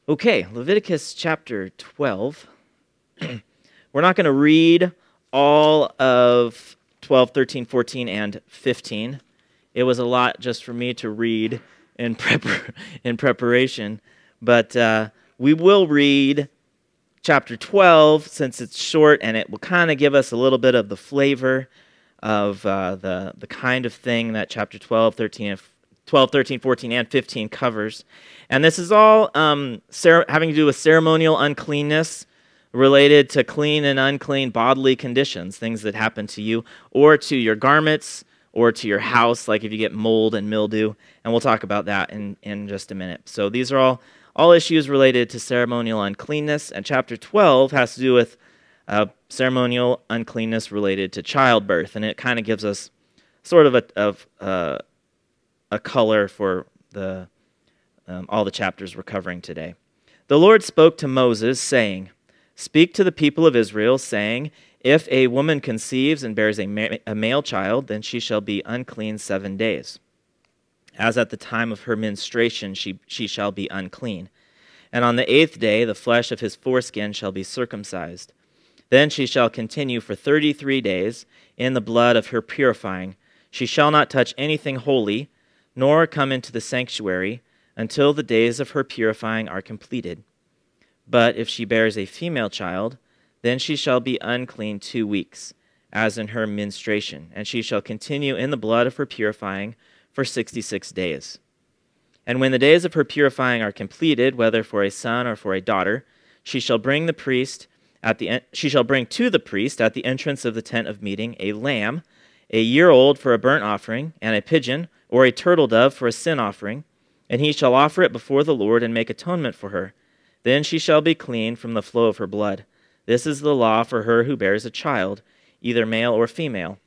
Okay, Leviticus chapter 12. We're not going to read all of 12, 13, 14, and 15. It was a lot just for me to read in preparation. But we will read chapter 12 since it's short, and it will kind of give us a little bit of the flavor of the kind of thing that chapter 12, 13, 14, and 15 covers. And this is all having to do with ceremonial uncleanness related to clean and unclean bodily conditions, things that happen to you or to your garments or to your house, like if you get mold and mildew. And we'll talk about that in just a minute. So these are all issues related to ceremonial uncleanness. And chapter 12 has to do with ceremonial uncleanness related to childbirth. And it kind of gives us sort of a color for all the chapters we're covering today. The Lord spoke to Moses, saying, "Speak to the people of Israel, saying, if a woman conceives and bears a male child, then she shall be unclean 7 days. As at the time of her menstruation she shall be unclean. And on the 8th day the flesh of his foreskin shall be circumcised. Then she shall continue for 33 days in the blood of her purifying. She shall not touch anything holy, nor come into the sanctuary, until the days of her purifying are completed. But if she bears a female child, then she shall be unclean 2 weeks, as in her menstruation, and she shall continue in the blood of her purifying for 66 days. And when the days of her purifying are completed, whether for a son or for a daughter, she shall bring to the priest at the entrance of the tent of meeting a lamb, a year old for a burnt offering, and a pigeon or a turtle dove for a sin offering, and he shall offer it before the Lord and make atonement for her. Then she shall be clean from the flow of her blood. This is the law for her who bears a child, either male or female.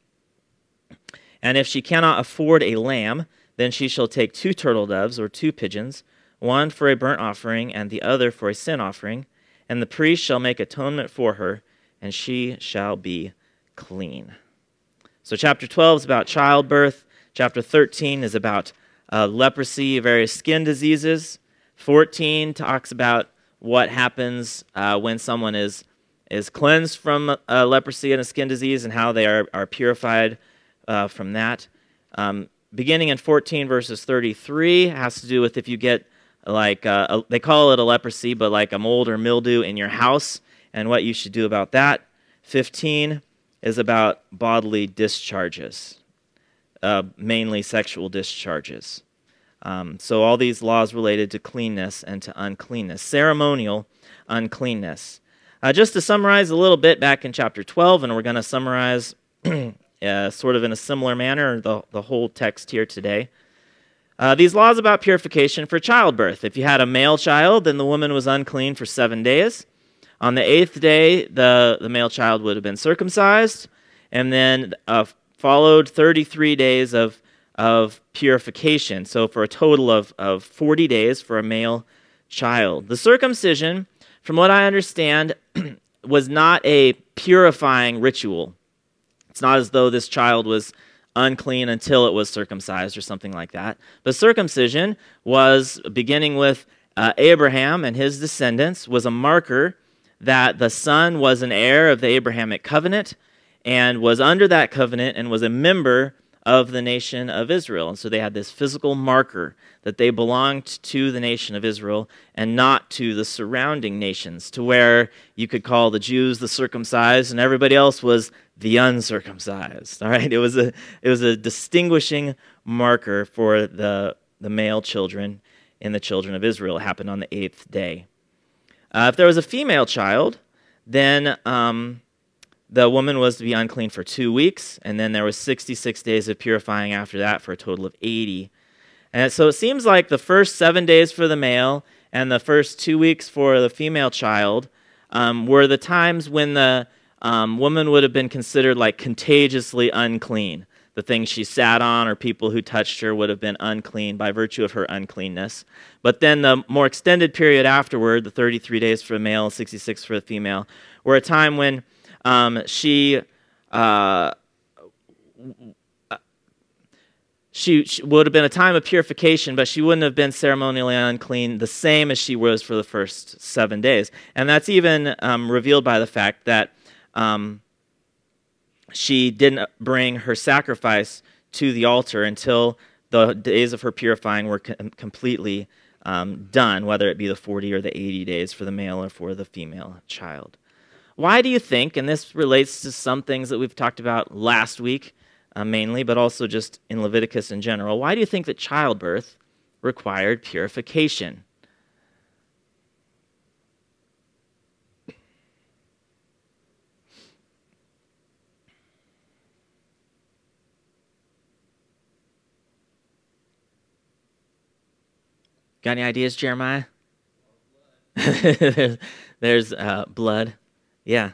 And if she cannot afford a lamb, then she shall take 2 turtle doves or 2 pigeons, one for a burnt offering and the other for a sin offering, and the priest shall make atonement for her, and she shall be clean." So chapter 12 is about childbirth. Chapter 13 is about leprosy, various skin diseases. 14 talks about what happens when someone is cleansed from leprosy and a skin disease and how they are purified from that. Beginning in 14 verses 33 has to do with if you get they call it a leprosy, but like a mold or mildew in your house and what you should do about that. 15 is about bodily discharges, mainly sexual discharges. So all these laws related to cleanness and to uncleanness, ceremonial uncleanness. Just to summarize a little bit back in chapter 12, and we're going to summarize sort of in a similar manner the whole text here today. These laws about purification for childbirth. If you had a male child, then the woman was unclean for 7 days. On the 8th day, the male child would have been circumcised, and then followed 33 days of purification. So for a total of 40 days for a male child. The circumcision, from what I understand, was not a purifying ritual. It's not as though this child was unclean until it was circumcised or something like that. But circumcision was, beginning with Abraham and his descendants, was a marker that the son was an heir of the Abrahamic covenant and was under that covenant and was a member of the nation of Israel. And so they had this physical marker that they belonged to the nation of Israel and not to the surrounding nations, to where you could call the Jews the circumcised and everybody else was the uncircumcised. All right, it was a distinguishing marker for the male children in the children of Israel. It happened on the 8th day. If there was a female child, then the woman was to be unclean for 2 weeks, and then there was 66 days of purifying after that for a total of 80. And so it seems like the first 7 days for the male and the first 2 weeks for the female child were the times when the woman would have been considered like contagiously unclean. The things she sat on or people who touched her would have been unclean by virtue of her uncleanness. But then the more extended period afterward, the 33 days for the male and 66 for the female, were a time when she she would have been a time of purification, but she wouldn't have been ceremonially unclean the same as she was for the first 7 days. And that's even revealed by the fact that she didn't bring her sacrifice to the altar until the days of her purifying were completely done, whether it be the 40 or the 80 days for the male or for the female child. Why do you think, and this relates to some things that we've talked about last week mainly, but also just in Leviticus in general, why do you think that childbirth required purification? Got any ideas, Jeremiah? there's blood. Yeah.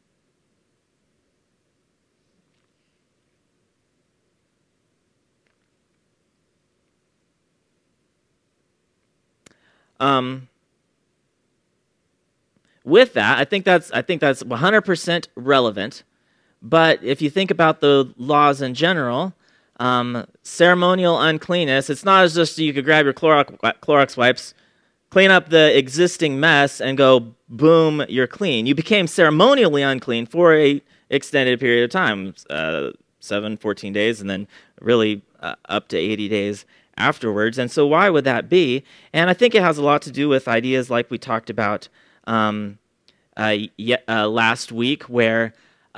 With that, I think that's 100% relevant. But if you think about the laws in general, ceremonial uncleanness, it's not as just you could grab your Clorox wipes, clean up the existing mess, and go, boom, you're clean. You became ceremonially unclean for a extended period of time, 14 days, and then really up to 80 days afterwards. And so why would that be? And I think it has a lot to do with ideas like we talked about last week, where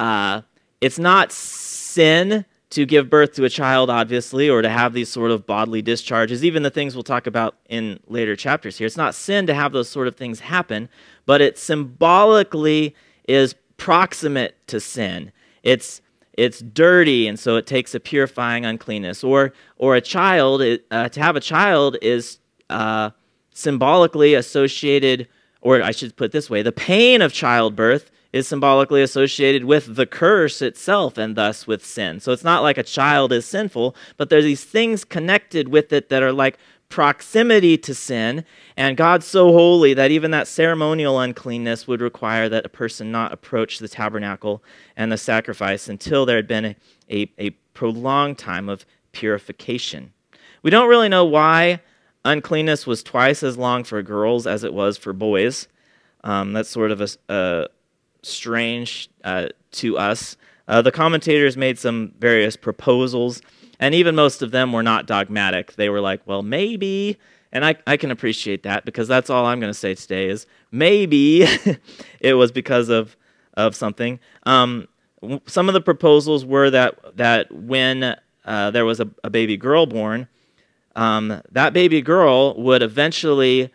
it's not sin to give birth to a child, obviously, or to have these sort of bodily discharges, even the things we'll talk about in later chapters here. It's not sin to have those sort of things happen, but it symbolically is proximate to sin. It's dirty, and so it takes a purifying uncleanness. Or a child, to have a child is symbolically associated, or I should put it this way, the pain of childbirth is symbolically associated with the curse itself and thus with sin. So it's not like a child is sinful, but there's these things connected with it that are like proximity to sin, and God's so holy that even that ceremonial uncleanness would require that a person not approach the tabernacle and the sacrifice until there had been a prolonged time of purification. We don't really know why uncleanness was twice as long for girls as it was for boys. That's sort of a strange to us. The commentators made some various proposals, and even most of them were not dogmatic. They were like, well, maybe, and I can appreciate that, because that's all I'm going to say today is maybe it was because of something. Some of the proposals were that when there was a baby girl born, that baby girl would eventually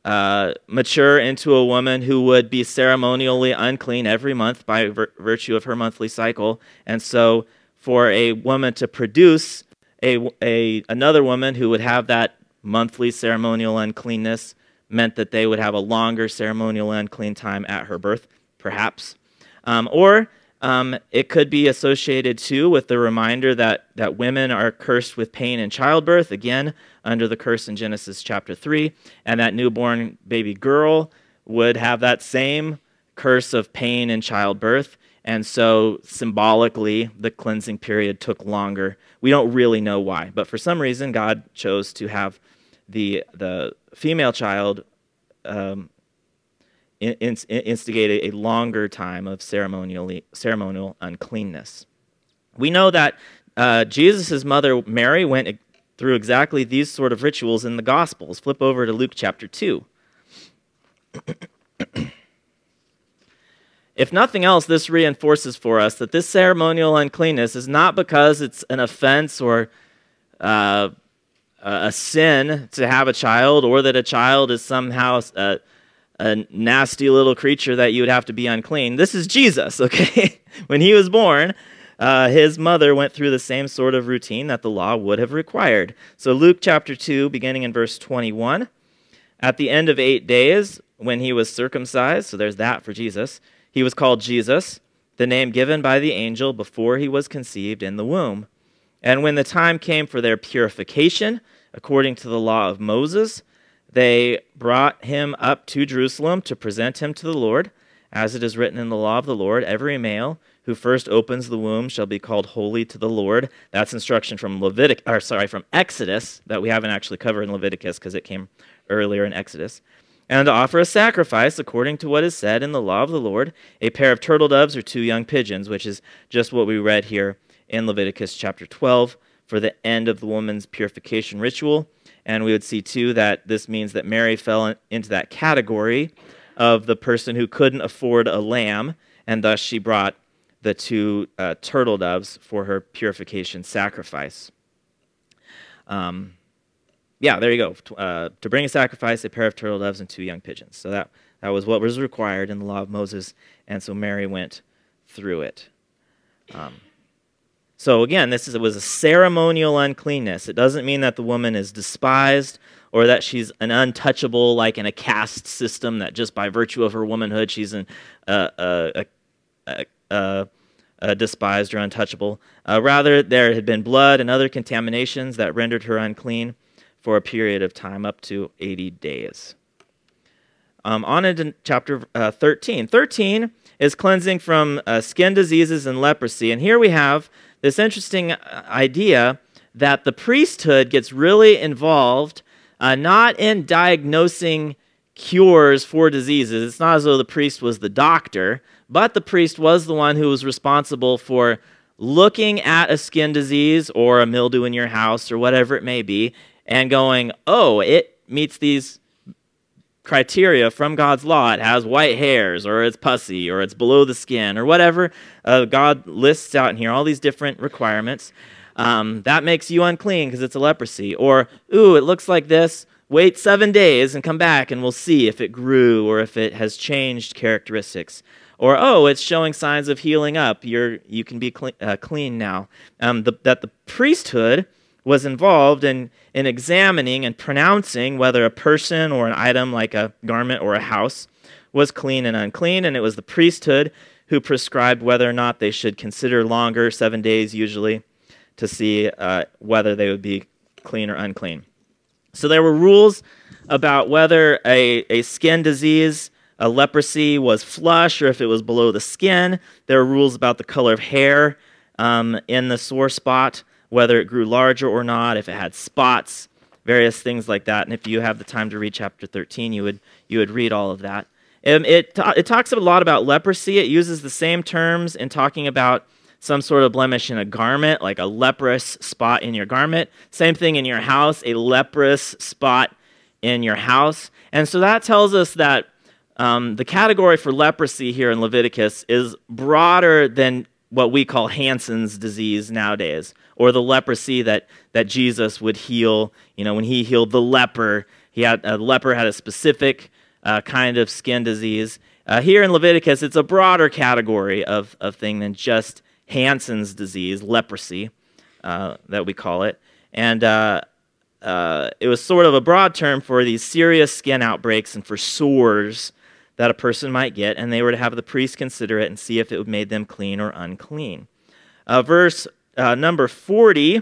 mature into a woman who would be ceremonially unclean every month by virtue of her monthly cycle. And so for a woman to produce another woman who would have that monthly ceremonial uncleanness meant that they would have a longer ceremonial unclean time at her birth, perhaps. Or it could be associated, too, with the reminder that women are cursed with pain in childbirth, again, under the curse in Genesis chapter 3, and that newborn baby girl would have that same curse of pain in childbirth, and so symbolically, the cleansing period took longer. We don't really know why, but for some reason, God chose to have the female child instigate a longer time of ceremonial uncleanness. We know that Jesus' mother, Mary, went through exactly these sort of rituals in the Gospels. Flip over to Luke chapter 2. If nothing else, this reinforces for us that this ceremonial uncleanness is not because it's an offense or a sin to have a child, or that a child is somehow a nasty little creature that you would have to be unclean. This is Jesus, okay? When he was born, his mother went through the same sort of routine that the law would have required. So Luke chapter 2, beginning in verse 21, at the end of 8 days, when he was circumcised, so there's that for Jesus, he was called Jesus, the name given by the angel before he was conceived in the womb. And when the time came for their purification, according to the law of Moses, they brought him up to Jerusalem to present him to the Lord. As it is written in the law of the Lord, every male who first opens the womb shall be called holy to the Lord. That's instruction from from Exodus that we haven't actually covered in Leviticus because it came earlier in Exodus. And to offer a sacrifice according to what is said in the law of the Lord, a pair of turtle doves or 2 young pigeons, which is just what we read here in Leviticus chapter 12 for the end of the woman's purification ritual. And we would see, too, that this means that Mary fell into that category of the person who couldn't afford a lamb, and thus she brought the 2 turtle doves for her purification sacrifice. There you go. To bring a sacrifice, a pair of turtle doves and 2 young pigeons. So that was what was required in the law of Moses, and so Mary went through it. So again, it was a ceremonial uncleanness. It doesn't mean that the woman is despised or that she's an untouchable, like in a caste system, that just by virtue of her womanhood she's despised or untouchable. Rather, there had been blood and other contaminations that rendered her unclean for a period of time up to 80 days. On into chapter 13. 13 is cleansing from skin diseases and leprosy. And here we have this interesting idea that the priesthood gets really involved, not in diagnosing cures for diseases. It's not as though the priest was the doctor, but the priest was the one who was responsible for looking at a skin disease or a mildew in your house or whatever it may be, and going, oh, it meets these criteria from God's law. It has white hairs, or it's pussy, or it's below the skin, or whatever God lists out in here, all these different requirements. That makes you unclean because it's a leprosy. Or, ooh, it looks like this. Wait 7 days and come back and we'll see if it grew or if it has changed characteristics. Or, oh, it's showing signs of healing up. You can be clean now. That the priesthood was involved in examining and pronouncing whether a person or an item like a garment or a house was clean and unclean, and it was the priesthood who prescribed whether or not they should consider longer, 7 days usually, to see whether they would be clean or unclean. So there were rules about whether a skin disease, a leprosy, was flush or if it was below the skin. There were rules about the color of hair in the sore spot, whether it grew larger or not, if it had spots, various things like that. And if you have the time to read chapter 13, you would read all of that. It talks a lot about leprosy. It uses the same terms in talking about some sort of blemish in a garment, like a leprous spot in your garment. Same thing in your house, a leprous spot in your house. And so that tells us that the category for leprosy here in Leviticus is broader than what we call Hansen's disease nowadays, or the leprosy that Jesus would heal. You know, when he healed the leper, the leper had a specific kind of skin disease. Here in Leviticus, it's a broader category of thing than just Hansen's disease, leprosy, that we call it. And it was sort of a broad term for these serious skin outbreaks and for sores that a person might get, and they were to have the priest consider it and see if it made them clean or unclean. Verse number 40,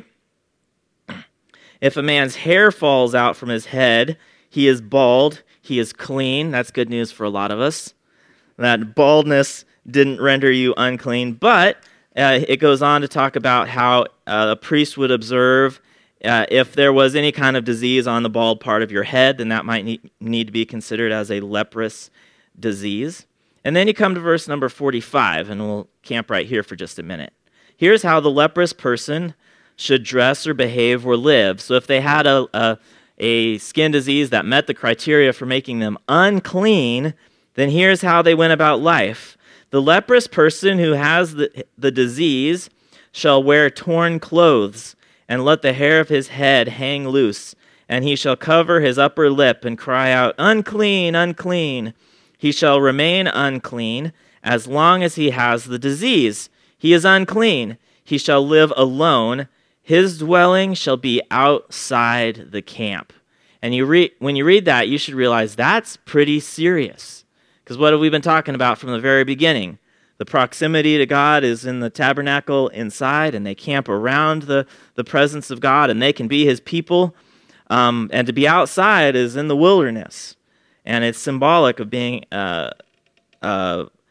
if a man's hair falls out from his head, he is bald, he is clean. That's good news for a lot of us. That baldness didn't render you unclean, but it goes on to talk about how a priest would observe if there was any kind of disease on the bald part of your head, then that might need to be considered as a leprous disease. And then you come to verse number 45, and we'll camp right here for just a minute. Here's how the leprous person should dress or behave or live. So if they had a skin disease that met the criteria for making them unclean, then here's how they went about life. The leprous person who has the disease shall wear torn clothes and let the hair of his head hang loose, and he shall cover his upper lip and cry out, "Unclean, unclean." He shall remain unclean as long as he has the disease. He is unclean. He shall live alone. His dwelling shall be outside the camp. And when you read that, you should realize that's pretty serious. Because what have we been talking about from the very beginning? The proximity to God is in the tabernacle inside, and they camp around the presence of God, and they can be his people. And to be outside is in the wilderness. And it's symbolic of being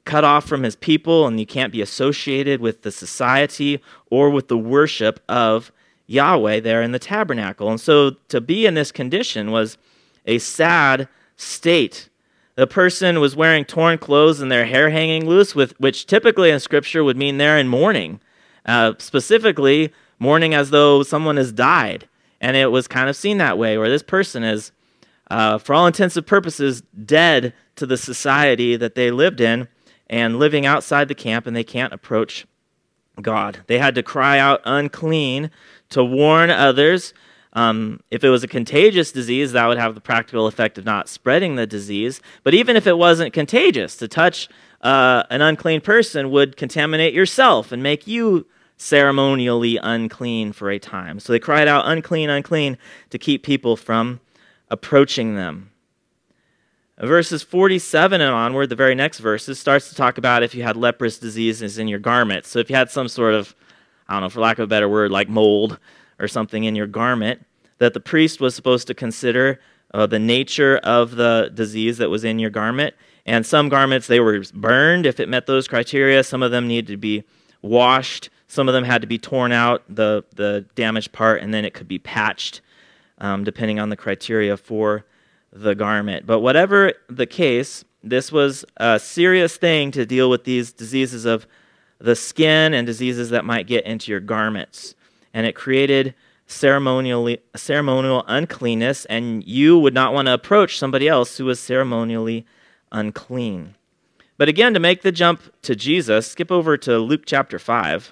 cut off from his people, and you can't be associated with the society or with the worship of Yahweh there in the tabernacle. And so to be in this condition was a sad state. The person was wearing torn clothes and their hair hanging loose, which typically in Scripture would mean they're in mourning, specifically mourning as though someone has died. And it was kind of seen that way, where this person is, for all intents and purposes, dead to the society that they lived in and living outside the camp, and they can't approach God. They had to cry out unclean to warn others. If it was a contagious disease, that would have the practical effect of not spreading the disease. But even if it wasn't contagious, to touch an unclean person would contaminate yourself and make you ceremonially unclean for a time. So they cried out, unclean, unclean, to keep people from approaching them. Verses 47 and onward, the very next verses, starts to talk about if you had leprous diseases in your garments. So if you had some sort of, I don't know, for lack of a better word, like mold or something in your garment, that the priest was supposed to consider the nature of the disease that was in your garment. And some garments, they were burned if it met those criteria. Some of them needed to be washed. Some of them had to be torn out, the damaged part, and then it could be patched, depending on the criteria for the garment. But whatever the case, this was a serious thing to deal with these diseases of the skin and diseases that might get into your garments. And it created ceremonial uncleanness, and you would not want to approach somebody else who was ceremonially unclean. But again, to make the jump to Jesus, skip over to Luke chapter 5.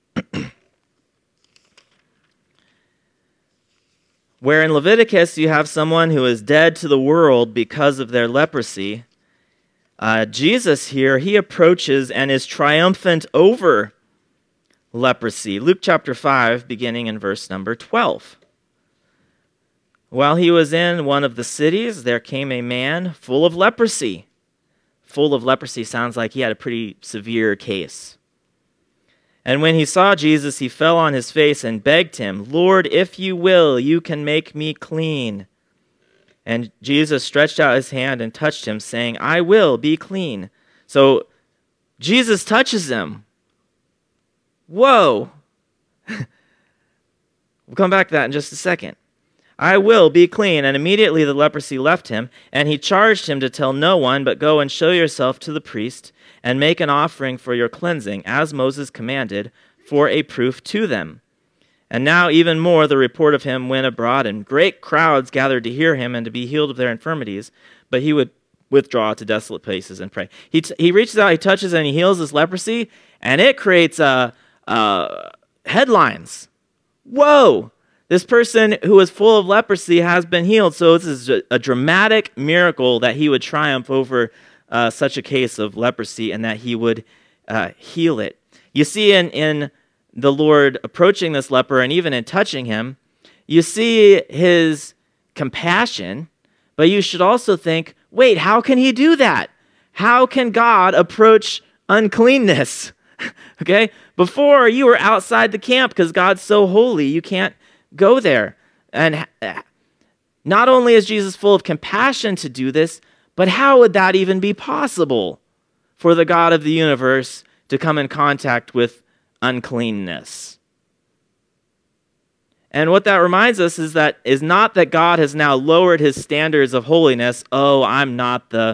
Where in Leviticus you have someone who is dead to the world because of their leprosy, Jesus here, he approaches and is triumphant over leprosy. Luke chapter 5, beginning in verse number 12. While he was in one of the cities, there came a man full of leprosy. Full of leprosy sounds like he had a pretty severe case. And when he saw Jesus, he fell on his face and begged him, "Lord, if you will, you can make me clean." And Jesus stretched out his hand and touched him, saying, "I will, be clean." So Jesus touches him. Whoa. We'll come back to that in just a second. "I will, be clean." And immediately the leprosy left him, and he charged him to tell no one, but go and show yourself to the priest, and make an offering for your cleansing, as Moses commanded, for a proof to them. And now even more the report of him went abroad, and great crowds gathered to hear him and to be healed of their infirmities. But he would withdraw to desolate places and pray. He reaches out, he touches, and he heals this leprosy, and it creates headlines. Whoa! This person who was full of leprosy has been healed. So this is a dramatic miracle that he would triumph over such a case of leprosy and that he would heal it. You see in the Lord approaching this leper and even in touching him, you see his compassion, but you should also think, wait, how can he do that? How can God approach uncleanness? Okay? Before, you were outside the camp because God's so holy, you can't go there. And not only is Jesus full of compassion to do this, but how would that even be possible for the God of the universe to come in contact with uncleanness? And what that reminds us is not that God has now lowered his standards of holiness. Oh, I'm not the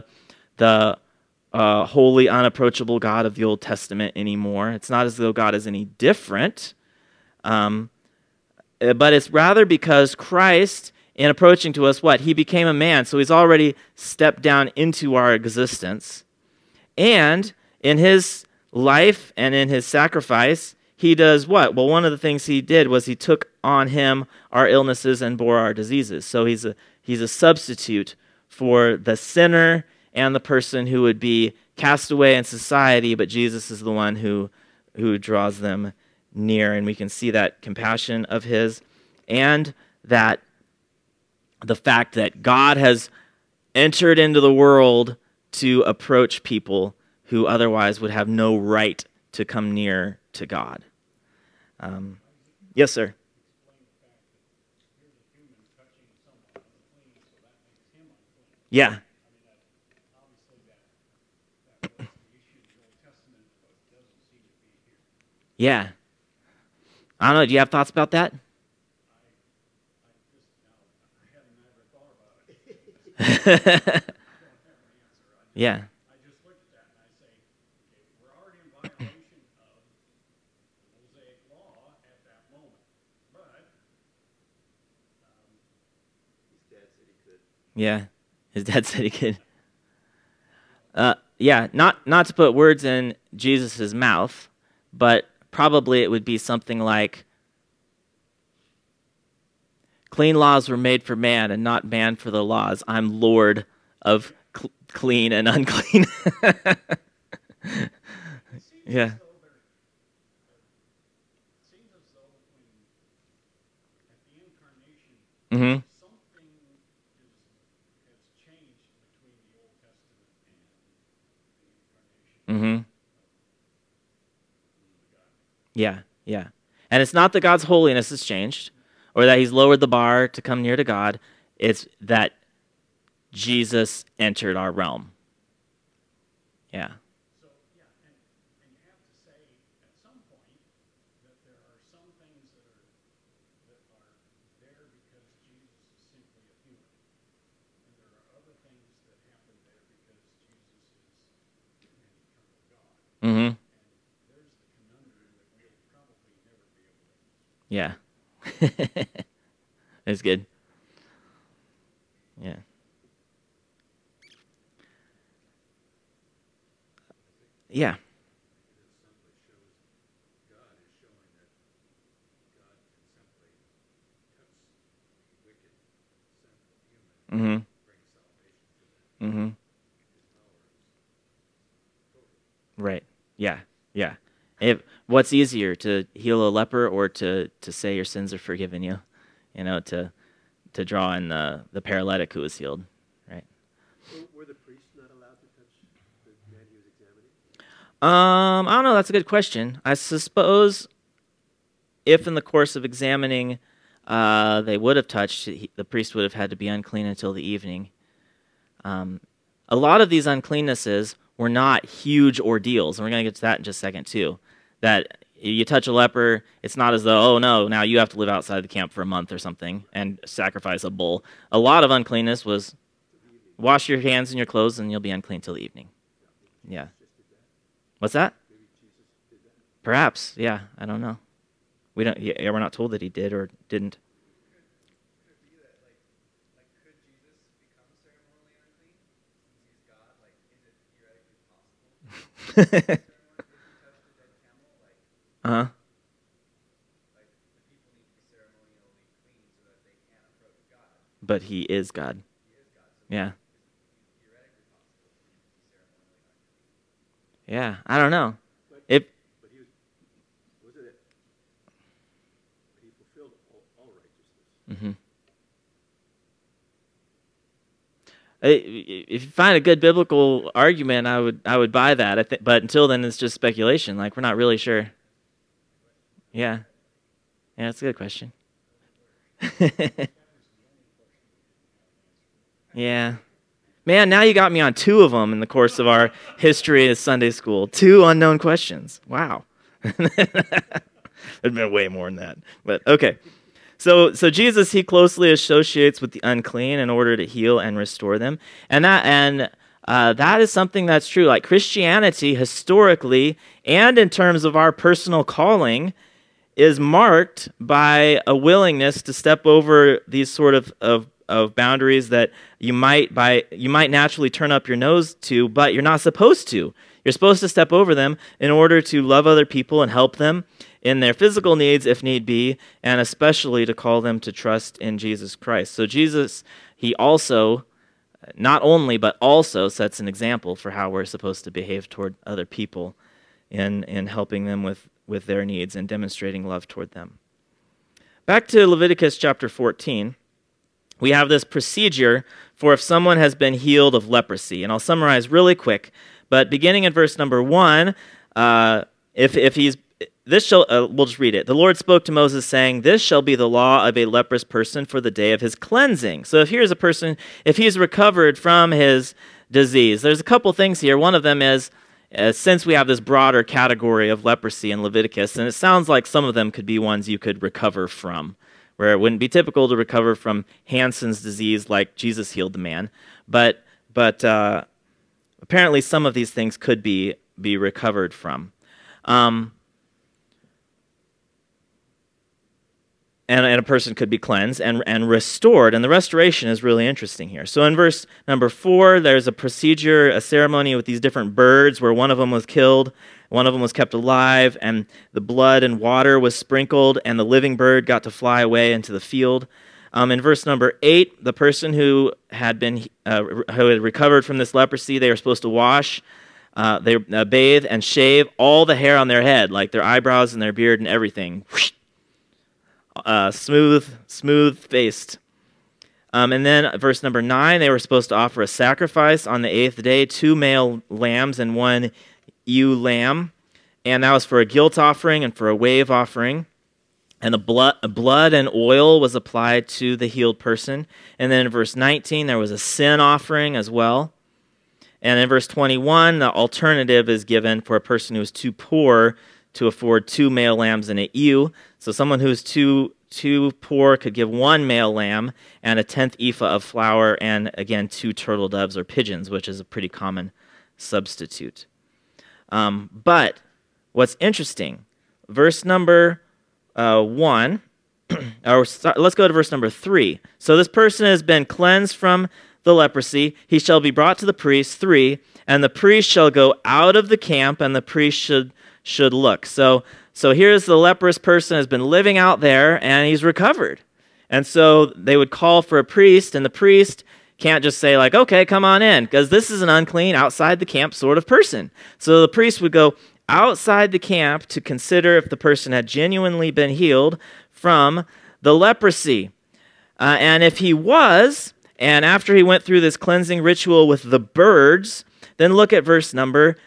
holy, unapproachable God of the Old Testament anymore. It's not as though God is any different. But it's rather because Christ, in approaching to us, what? He became a man, so he's already stepped down into our existence. And in his life and in his sacrifice, he does what? Well, one of the things he did was he took on him our illnesses and bore our diseases. So he's a substitute for the sinner and the person who would be cast away in society, but Jesus is the one who draws them near. And we can see that compassion of his and that the fact that God has entered into the world to approach people who otherwise would have no right to come near to God. Yes, sir. Yeah. Yeah. I don't know. Do you have thoughts about that? Yeah. I just look at that and I say, okay, we're already in violation of the Mosaic law at that moment. But his dad said he could. Yeah. His dad said he could. Yeah, not to put words in Jesus' mouth, but probably it would be something like, clean laws were made for man and not man for the laws. I'm Lord of clean and unclean. Yeah. It seems as though at the incarnation, Mm-hmm. something has changed between the Old Testament and the incarnation. Mm-hmm. Yeah, yeah. And it's not that God's holiness has changed or that he's lowered the bar to come near to God. It's that Jesus entered our realm. Yeah. So, yeah, and you have to say at some point that there are some things that are there because Jesus is simply a human. And there are other things that happen there because Jesus is an eternal God. Mm-hmm. And there's the conundrum that we'll probably never be able to answer. Yeah. That's good. Yeah. Yeah. Mm-hmm. Mm-hmm. Right. Yeah. Yeah. What's easier, to heal a leper or to say your sins are forgiven you? To draw in the paralytic who was healed, right? So were the priests not allowed to touch the man he was examining? I don't know. That's a good question. I suppose if in the course of examining they would have touched, the priest would have had to be unclean until the evening. A lot of these uncleannesses were not huge ordeals, and we're going to get to that in just a second too. That you touch a leper, it's not as though, oh no, now you have to live outside the camp for a month or something and sacrifice a bull. A lot of uncleanness was wash your hands and your clothes and you'll be unclean till the evening. Yeah. What's that? Perhaps, yeah, I don't know. We're not told that he did or didn't. Could it be that, could Jesus become ceremonially unclean since he's God? Is it theoretically possible? Ceremony, if he touched a dead camel, Uh-huh. the people need to be ceremonially clean so that they can't approach God. But he is God. He is God, so Yeah. it's theoretically possible for him to be ceremonially unclean. Yeah, I don't know. But he fulfilled all righteousness. Mm-hmm. If you find a good biblical argument, I would buy that. But until then, it's just speculation. We're not really sure. Yeah, that's a good question. Yeah, man. Now you got me on two of them in the course of our history of Sunday school. Two unknown questions. Wow. There'd been way more than that. But okay. So Jesus, he closely associates with the unclean in order to heal and restore them, and that is something that's true. Like Christianity, historically, and in terms of our personal calling, is marked by a willingness to step over these sort of boundaries that you might naturally turn up your nose to, but you're not supposed to. You're supposed to step over them in order to love other people and help them in their physical needs if need be, and especially to call them to trust in Jesus Christ. So Jesus, he also, not only, but also sets an example for how we're supposed to behave toward other people in helping them with their needs and demonstrating love toward them. Back to Leviticus chapter 14, we have this procedure for if someone has been healed of leprosy. And I'll summarize really quick. But beginning in verse number 1, if he's we'll just read it. The Lord spoke to Moses, saying, "This shall be the law of a leprous person for the day of his cleansing." So if here's a person, if he's recovered from his disease, there's a couple things here. One of them is, since we have this broader category of leprosy in Leviticus, and it sounds like some of them could be ones you could recover from, where it wouldn't be typical to recover from Hansen's disease like Jesus healed the man, but apparently some of these things could be recovered from. And a person could be cleansed and restored. And the restoration is really interesting here. So in verse number 4, there's a procedure, a ceremony with these different birds where one of them was killed, one of them was kept alive, and the blood and water was sprinkled, and the living bird got to fly away into the field. In verse number 8, the person who had recovered from this leprosy, they were supposed to wash, they bathe and shave all the hair on their head, like their eyebrows and their beard and everything. Smooth-faced. And then verse number 9, they were supposed to offer a sacrifice on the 8th day, 2 male lambs and 1 ewe lamb. And that was for a guilt offering and for a wave offering. And the blood and oil was applied to the healed person. And then in verse 19, there was a sin offering as well. And in verse 21, the alternative is given for a person who is too poor to afford 2 male lambs and a ewe. So someone who's too poor could give 1 male lamb and a 10th ephah of flour, and again 2 turtle doves or pigeons, which is a pretty common substitute. But what's interesting, verse number 1, let's go to verse number 3. So this person has been cleansed from the leprosy. He shall be brought to the priest, 3, and the priest shall go out of the camp, and the priest should look. So here's the leprous person has been living out there, and he's recovered. And so they would call for a priest, and the priest can't just say like, okay, come on in, because this is an unclean, outside the camp sort of person. So the priest would go outside the camp to consider if the person had genuinely been healed from the leprosy. And if he was, and after he went through this cleansing ritual with the birds, then look at verse number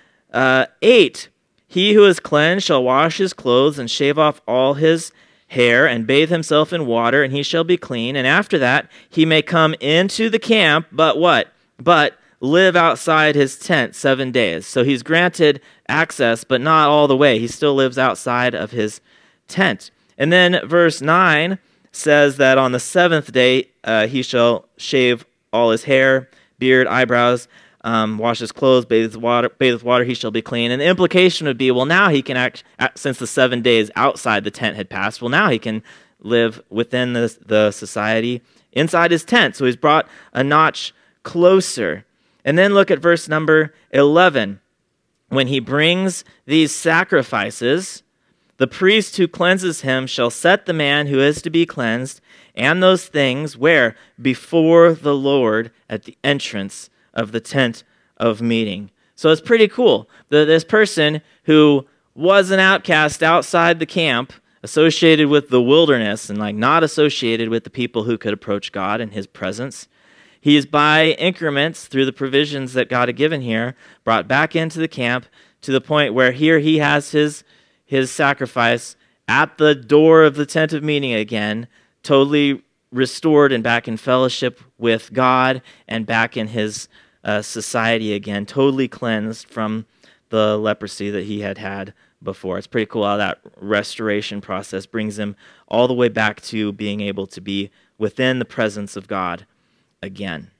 8. He who is cleansed shall wash his clothes and shave off all his hair and bathe himself in water, and he shall be clean. And after that, he may come into the camp, but what? But live outside his tent 7 days. So he's granted access, but not all the way. He still lives outside of his tent. And then verse 9 says that on the 7th day, he shall shave all his hair, beard, eyebrows, wash his clothes, bathe with water, he shall be clean. And the implication would be, well, now he can act, since the 7 days outside the tent had passed, well, now he can live within the society inside his tent. So he's brought a notch closer. And then look at verse number 11. When he brings these sacrifices, the priest who cleanses him shall set the man who is to be cleansed and those things where? Before the Lord at the entrance of the tent of meeting. So it's pretty cool. This person who was an outcast outside the camp, associated with the wilderness and like not associated with the people who could approach God in his presence, he is by increments through the provisions that God had given here, brought back into the camp to the point where here he has his sacrifice at the door of the tent of meeting again, totally restored and back in fellowship with God and back in his society again, totally cleansed from the leprosy that he had before. It's pretty cool how that restoration process brings him all the way back to being able to be within the presence of God again.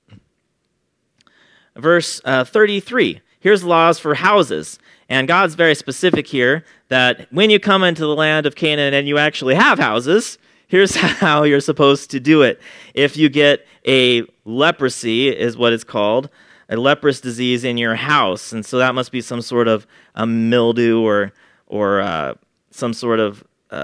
Verse 33, here's laws for houses. And God's very specific here that when you come into the land of Canaan and you actually have houses, here's how you're supposed to do it. If you get a leprosy, is what it's called, a leprous disease in your house, and so that must be some sort of a mildew or some sort of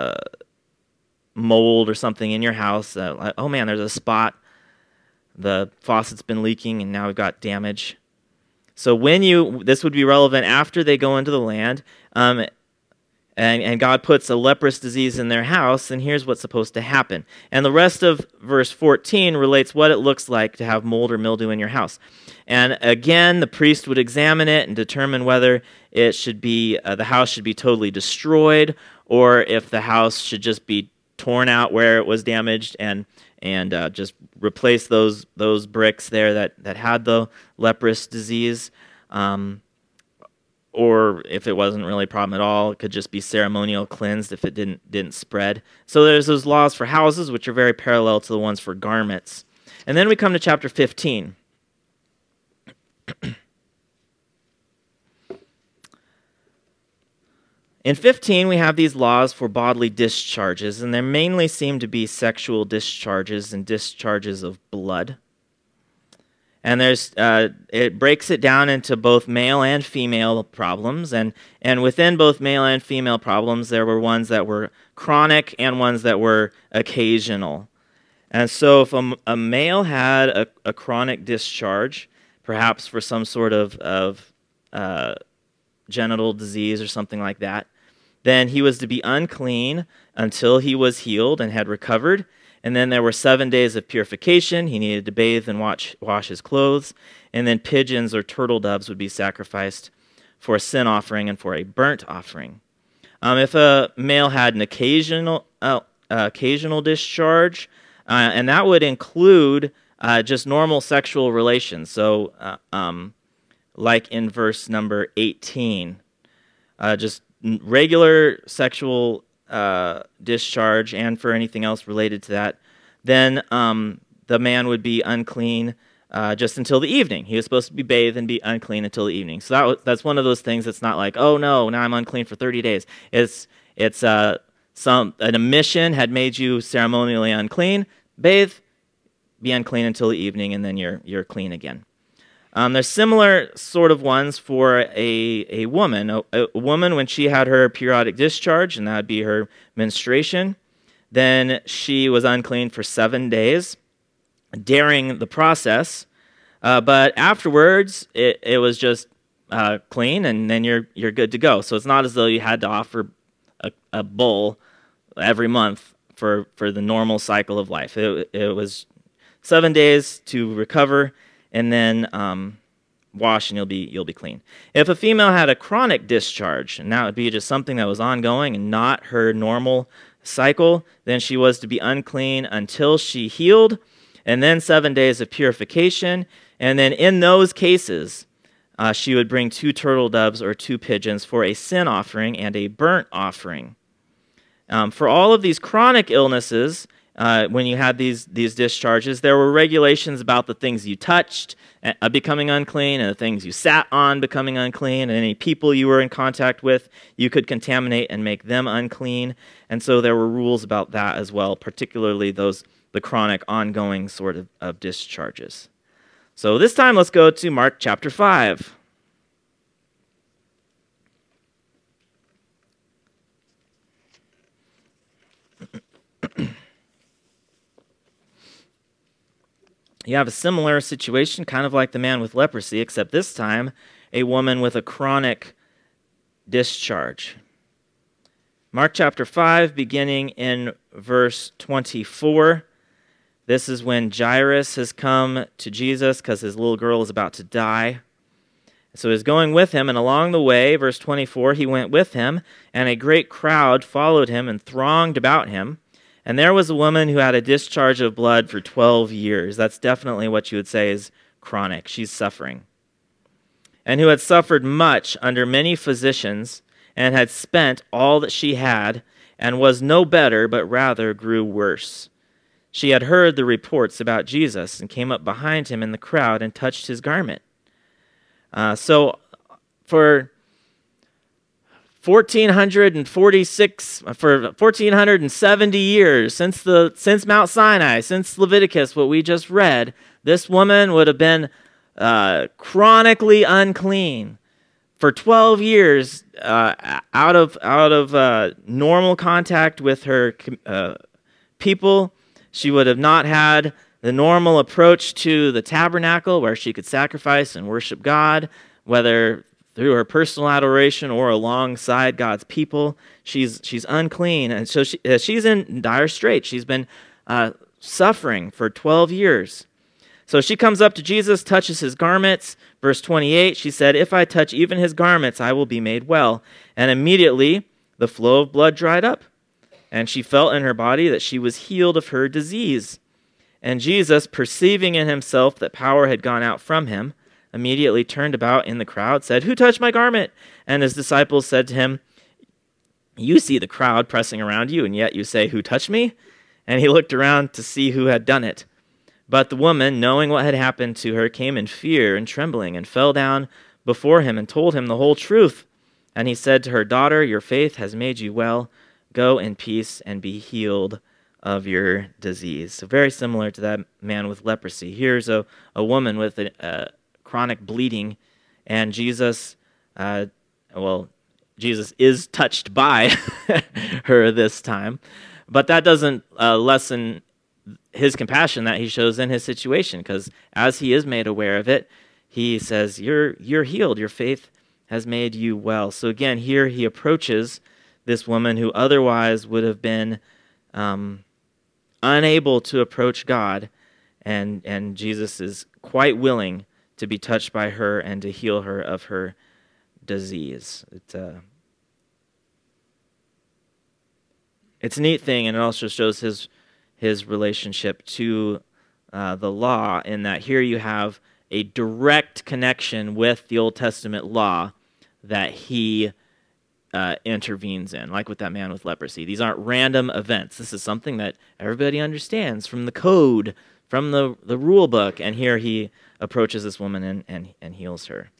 mold or something in your house. Like, oh man, there's a spot. The faucet's been leaking, and now we've got damage. So this would be relevant after they go into the land, and God puts a leprous disease in their house, and here's what's supposed to happen. And the rest of verse 14 relates what it looks like to have mold or mildew in your house. And again, the priest would examine it and determine whether it should be the house should be totally destroyed, or if the house should just be torn out where it was damaged and just replace those bricks there that had the leprous disease. or if it wasn't really a problem at all, it could just be ceremonial cleansed if it didn't spread. So there's those laws for houses, which are very parallel to the ones for garments. And then we come to chapter 15. In 15, we have these laws for bodily discharges, and there mainly seem to be sexual discharges and discharges of blood. And it breaks it down into both male and female problems, and within both male and female problems, there were ones that were chronic and ones that were occasional. And so if a male had a chronic discharge, perhaps for some sort of genital disease or something like that, then he was to be unclean until he was healed and had recovered. And then there were 7 days of purification. He needed to bathe and wash his clothes. And then pigeons or turtle doves would be sacrificed for a sin offering and for a burnt offering. If a male had an occasional discharge, and that would include just normal sexual relations. So like in verse number 18, just regular sexual discharge, and for anything else related to that, then the man would be unclean just until the evening. He was supposed to be bathed and be unclean until the evening. So that's one of those things that's not like, oh no, now I'm unclean for 30 days. It's an omission had made you ceremonially unclean. Bathe, be unclean until the evening, and then you're clean again. There's similar sort of ones for a woman. A woman, when she had her periodic discharge, and that would be her menstruation, then she was unclean for 7 days during the process. But afterwards, it was just clean, and then you're good to go. So it's not as though you had to offer a bull every month for the normal cycle of life. It was 7 days to recover, and then wash, and you'll be clean. If a female had a chronic discharge, and that would be just something that was ongoing and not her normal cycle, then she was to be unclean until she healed, and then 7 days of purification. And then in those cases, she would bring 2 turtle doves or 2 pigeons for a sin offering and a burnt offering. For all of these chronic illnesses, when you had these discharges, there were regulations about the things you touched becoming unclean, and the things you sat on becoming unclean, and any people you were in contact with, you could contaminate and make them unclean. And so there were rules about that as well, particularly the chronic, ongoing sort of discharges. So this time, let's go to Mark chapter 5. You have a similar situation, kind of like the man with leprosy, except this time a woman with a chronic discharge. Mark chapter 5, beginning in verse 24. This is when Jairus has come to Jesus because his little girl is about to die. So he's going with him, and along the way, verse 24, he went with him, and a great crowd followed him and thronged about him. And there was a woman who had a discharge of blood for 12 years. That's definitely what you would say is chronic. She's suffering. And who had suffered much under many physicians, and had spent all that she had, and was no better, but rather grew worse. She had heard the reports about Jesus, and came up behind him in the crowd and touched his garment. So for 1470 years, since Mount Sinai, since Leviticus, what we just read, this woman would have been chronically unclean for 12 years, out of normal contact with her people. She would have not had the normal approach to the tabernacle where she could sacrifice and worship God, whether through her personal adoration or alongside God's people. She's unclean, and so she's in dire straits. She's been suffering for 12 years. So she comes up to Jesus, touches his garments. Verse 28, she said, "If I touch even his garments, I will be made well." And immediately the flow of blood dried up, and she felt in her body that she was healed of her disease. And Jesus, perceiving in himself that power had gone out from him, immediately turned about in the crowd, said, "Who touched my garment?" And his disciples said to him, "You see the crowd pressing around you, and yet you say, 'Who touched me?'" And he looked around to see who had done it. But the woman, knowing what had happened to her, came in fear and trembling and fell down before him and told him the whole truth. And he said to her, "Daughter, your faith has made you well. Go in peace and be healed of your disease." So very similar to that man with leprosy. Here's a woman with a chronic bleeding, and Jesus is touched by her this time. But that doesn't lessen his compassion that he shows in his situation, because as he is made aware of it, he says, you're healed. Your faith has made you well. So again, here he approaches this woman who otherwise would have been unable to approach God, and Jesus is quite willing to be touched by her and to heal her of her disease. It's a neat thing, and it also shows his relationship to the law, in that here you have a direct connection with the Old Testament law that he intervenes in, like with that man with leprosy. These aren't random events. This is something that everybody understands from the code, from the rule book, and here he approaches this woman and heals her.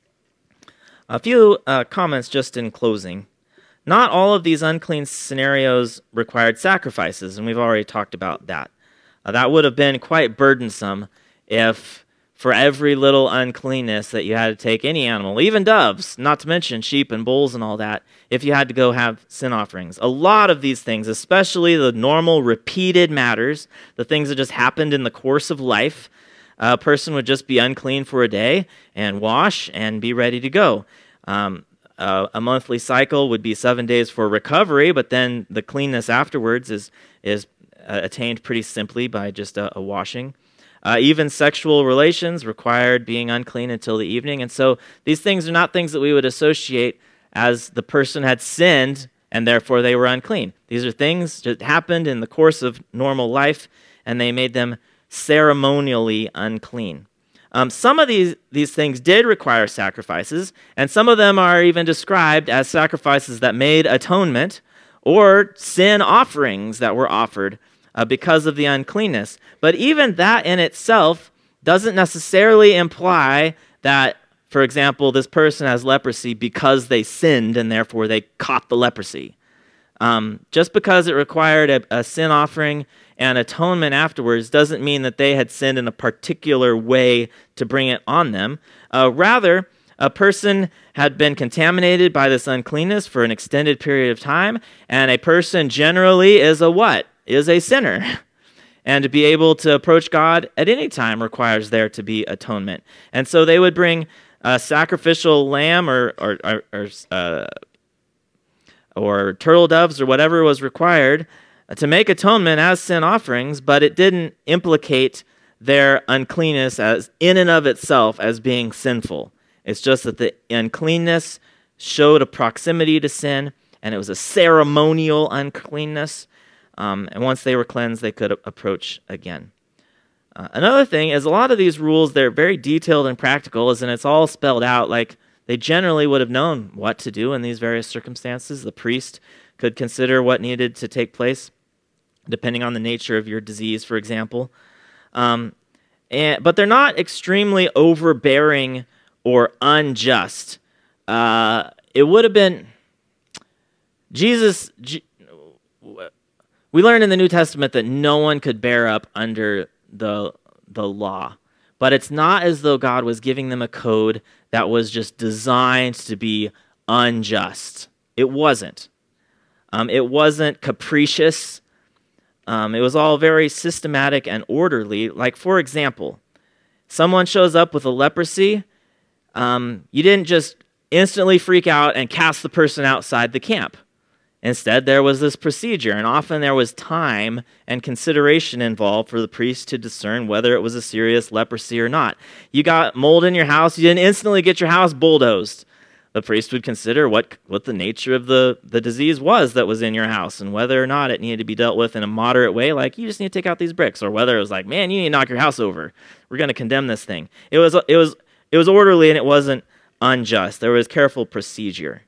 A few comments just in closing. Not all of these unclean scenarios required sacrifices, and we've already talked about that. That would have been quite burdensome if for every little uncleanness that you had to take any animal, even doves, not to mention sheep and bulls and all that, if you had to go have sin offerings. A lot of these things, especially the normal repeated matters, the things that just happened in the course of life, a person would just be unclean for a day and wash and be ready to go. A monthly cycle would be 7 days for recovery, but then the cleanness afterwards is attained pretty simply by just a washing. Even sexual relations required being unclean until the evening. And so these things are not things that we would associate as the person had sinned and therefore they were unclean. These are things that happened in the course of normal life, and they made them ceremonially unclean. Some of these things did require sacrifices, and some of them are even described as sacrifices that made atonement or sin offerings that were offered because of the uncleanness. But even that in itself doesn't necessarily imply that, for example, this person has leprosy because they sinned and therefore they caught the leprosy. Just because it required a sin offering and atonement afterwards doesn't mean that they had sinned in a particular way to bring it on them. Rather, a person had been contaminated by this uncleanness for an extended period of time, and a person generally is a what? Is a sinner. And to be able to approach God at any time requires there to be atonement. And so they would bring a sacrificial lamb or turtle doves or whatever was required to make atonement as sin offerings, but it didn't implicate their uncleanness as in and of itself as being sinful. It's just that the uncleanness showed a proximity to sin, and it was a ceremonial uncleanness. And once they were cleansed, they could approach again. Another thing is a lot of these rules, they're very detailed and practical, and it's all spelled out. Like, they generally would have known what to do in these various circumstances. The priest could consider what needed to take place, depending on the nature of your disease, for example. But they're not extremely overbearing or unjust. It would have been Jesus. We learn in the New Testament that no one could bear up under the law. But it's not as though God was giving them a code that was just designed to be unjust. It wasn't. It wasn't capricious. It was all very systematic and orderly. Like, for example, someone shows up with a leprosy. You didn't just instantly freak out and cast the person outside the camp. Instead, there was this procedure, and often there was time and consideration involved for the priest to discern whether it was a serious leprosy or not. You got mold in your house, you didn't instantly get your house bulldozed. The priest would consider what the nature of the disease was that was in your house, and whether or not it needed to be dealt with in a moderate way, like you just need to take out these bricks, or whether it was like, man, you need to knock your house over. We're going to condemn this thing. It was orderly and it wasn't unjust. There was careful procedure.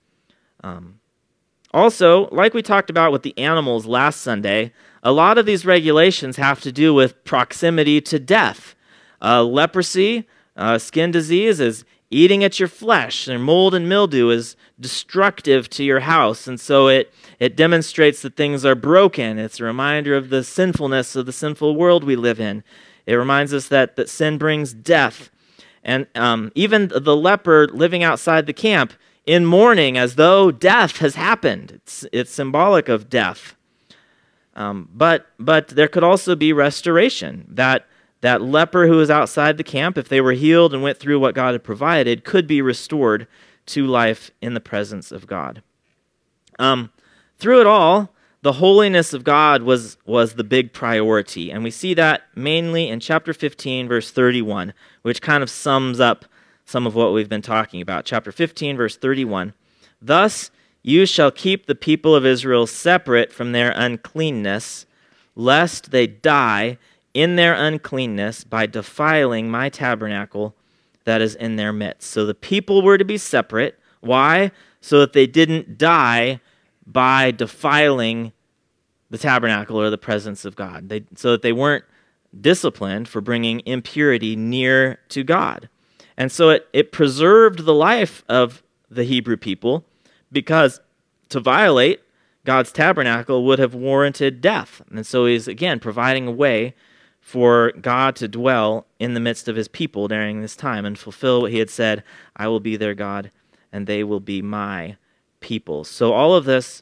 Also, like we talked about with the animals last Sunday, a lot of these regulations have to do with proximity to death. Leprosy, skin disease is eating at your flesh, and mold and mildew is destructive to your house. And so it demonstrates that things are broken. It's a reminder of the sinfulness of the sinful world we live in. It reminds us that sin brings death. And even the leper living outside the camp in mourning as though death has happened. It's symbolic of death. But there could also be restoration. That leper who was outside the camp, if they were healed and went through what God had provided, could be restored to life in the presence of God. Through it all, the holiness of God was the big priority. And we see that mainly in chapter 15, verse 31, which kind of sums up some of what we've been talking about. Chapter 15, verse 31. Thus you shall keep the people of Israel separate from their uncleanness, lest they die in their uncleanness by defiling my tabernacle that is in their midst. So the people were to be separate. Why? So that they didn't die by defiling the tabernacle or the presence of God. So that they weren't disciplined for bringing impurity near to God. And so it preserved the life of the Hebrew people, because to violate God's tabernacle would have warranted death. And so he's, again, providing a way for God to dwell in the midst of his people during this time and fulfill what he had said, I will be their God and they will be my people. So all of this,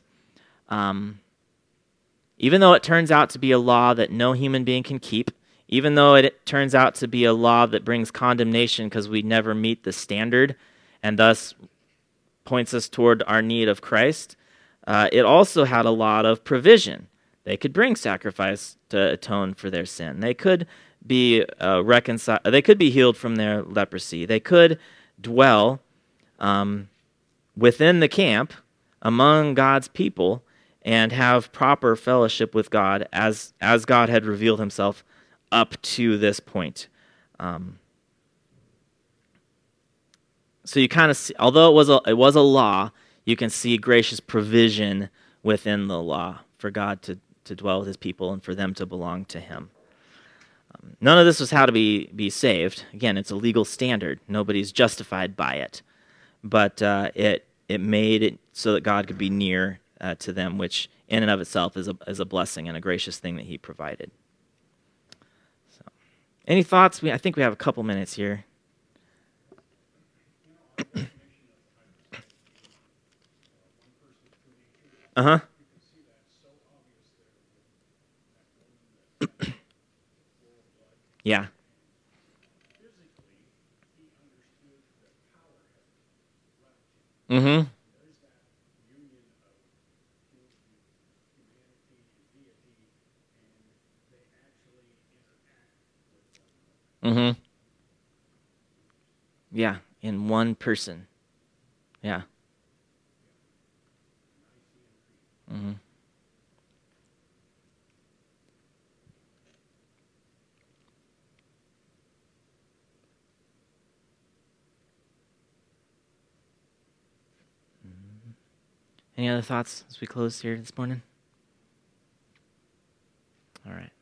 even though it turns out to be a law that no human being can keep, even though it turns out to be a law that brings condemnation because we never meet the standard and thus points us toward our need of Christ, it also had a lot of provision. They could bring sacrifice to atone for their sin. They could be They could be healed from their leprosy. They could dwell within the camp among God's people and have proper fellowship with God as God had revealed himself up to this point. So you kind of see, although it was a law, you can see gracious provision within the law for God to dwell with his people and for them to belong to him. None of this was how to be saved. Again, it's a legal standard. Nobody's justified by it. But it made it so that God could be near to them, which in and of itself is a blessing and a gracious thing that he provided. So, any thoughts? I think we have a couple minutes here. Uh-huh. Yeah. Mm-hmm. Mm-hmm. Yeah, in one person. Yeah. Mm-hmm. Any other thoughts as we close here this morning? All right.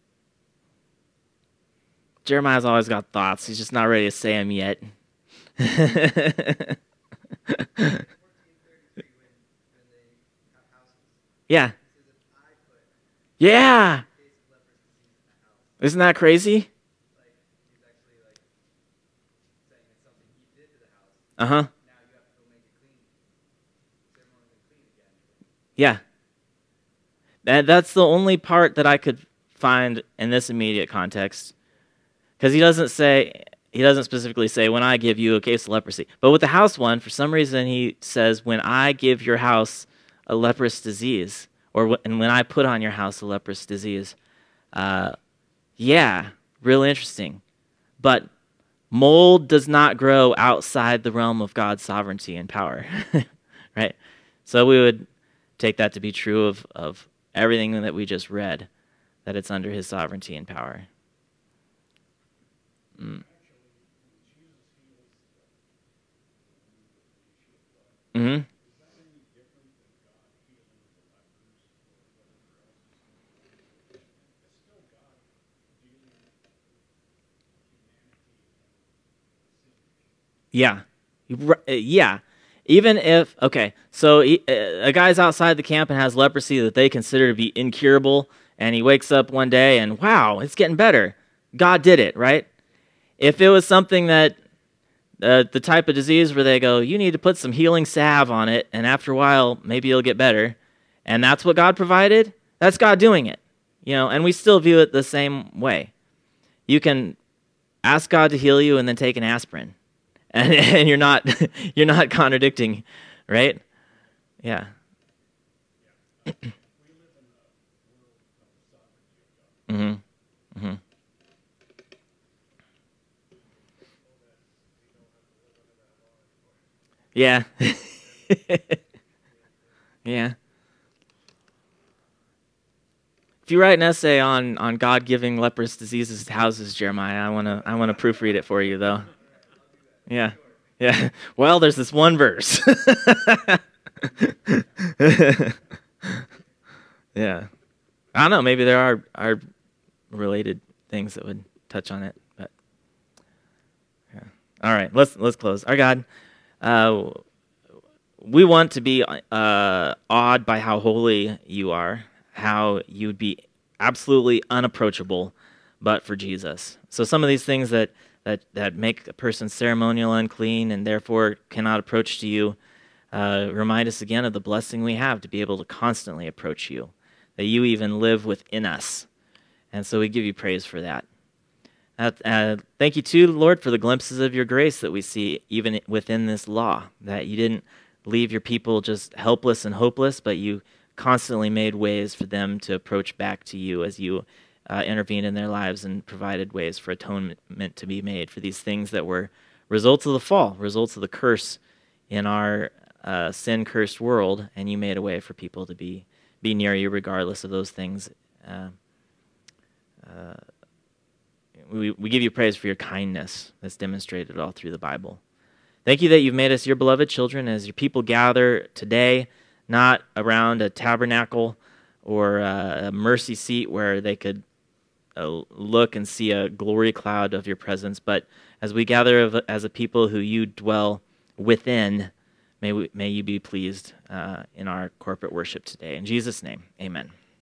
Jeremiah's always got thoughts. He's just not ready to say them yet. Yeah. Yeah. Isn't that crazy? Uh-huh. Yeah. That's the only part that I could find in this immediate context. Because he doesn't specifically say, when I give you a case of leprosy. But with the house one, for some reason he says, when I give your house a leprous disease, and when I put on your house a leprous disease. Yeah, real interesting. But mold does not grow outside the realm of God's sovereignty and power, right? So we would take that to be true of everything that we just read, that it's under his sovereignty and power. Mm. Yeah. Yeah. Even if, okay, so a guy's outside the camp and has leprosy that they consider to be incurable, and he wakes up one day and, wow, it's getting better. God did it, right? If it was something that, the type of disease where they go, you need to put some healing salve on it, and after a while, maybe it'll get better, and that's what God provided, that's God doing it. And we still view it the same way. You can ask God to heal you and then take an aspirin. And you're not contradicting, right? Yeah. Mm-hmm. Mm-hmm. Yeah. Yeah. If you write an essay on God giving leprous diseases to houses, Jeremiah, I wanna proofread it for you though. Yeah. Yeah. Well, there's this one verse. Yeah. I don't know, maybe there are related things that would touch on it, but yeah. All right, let's close. Our God, we want to be awed by how holy you are, how you would be absolutely unapproachable but for Jesus. So some of these things that make a person ceremonial unclean and therefore cannot approach to you, remind us again of the blessing we have to be able to constantly approach you, that you even live within us. And so we give you praise for that. Thank you too, Lord, for the glimpses of your grace that we see even within this law, that you didn't leave your people just helpless and hopeless, but you constantly made ways for them to approach back to you as you intervened in their lives and provided ways for atonement to be made for these things that were results of the fall, results of the curse in our sin-cursed world, and you made a way for people to be near you regardless of those things. We give you praise for your kindness that's demonstrated all through the Bible. Thank you that you've made us your beloved children as your people gather today, not around a tabernacle or a mercy seat where they could look and see a glory cloud of your presence, but as we gather as a people who you dwell within, may you be pleased in our corporate worship today. In Jesus' name, amen.